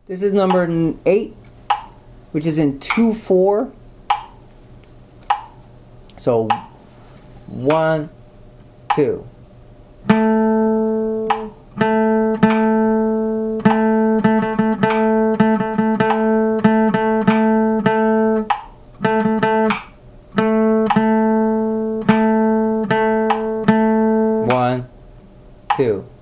This is number 8, which is in 2/4. So 1, 2. One, two.